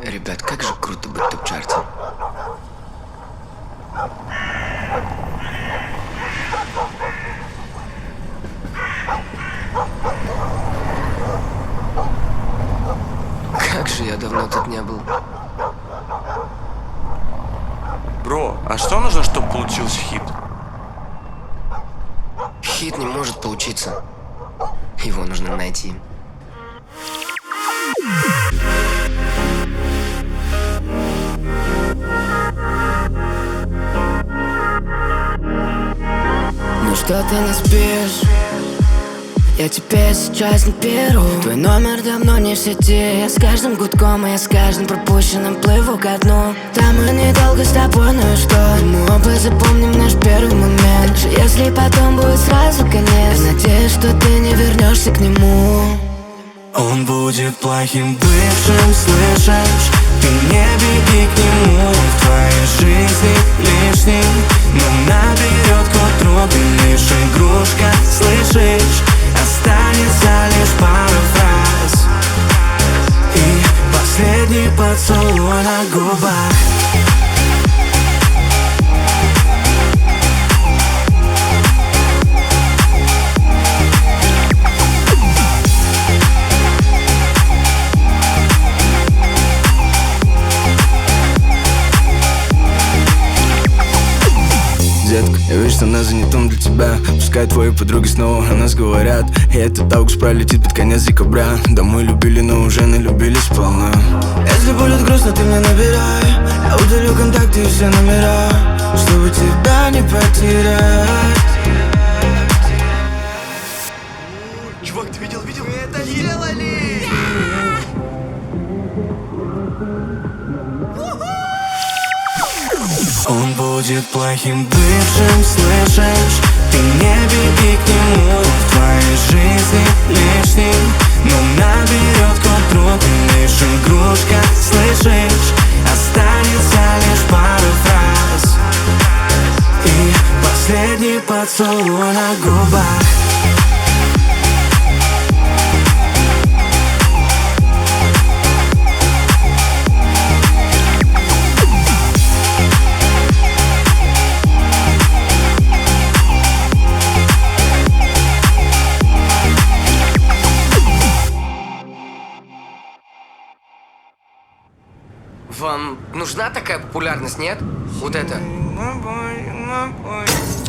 Ребят, как же круто быть в топ-чарте. Как же я давно тут не был. Бро, а что нужно, чтобы получился хит? Хит не может получиться. Его нужно найти. Ну что ты не спишь? Я тебе сейчас не беру. Твой номер давно не в сети. Я с каждым гудком, и я с каждым пропущенным плыву ко дну. Там мы недолго с тобой, ну и что? Мы оба запомним наш первый момент. Даже если потом будет сразу конец, я надеюсь, что ты не вернешься к нему. Он будет плохим бывшим, слышишь? Ты не беги к нему, в твоей жизни лишним. Но наберет к утру, ты лишь игрушка, слышишь? Останется лишь пару фраз и последний поцелуй на губах. Детка, я вижу, что она занятом для тебя. Пускай твои подруги снова о нас говорят, и этот август пролетит под конец декабря. Да мы любили, но уже налюбились сполна. Если будет грустно, ты мне набирай. Я удалю контакты и все номера, чтобы тебя не потерять. Чувак, ты видел? Мы это сделали! Он будет плохим бывшим, слышишь? Ты не беги к нему, в твоей жизни лишним. Но наберет к утру, ты лишь игрушка, слышишь? Останется лишь пару фраз и последний поцелуй на губах. Вам нужна такая популярность, нет? Вот это. My boy, my boy.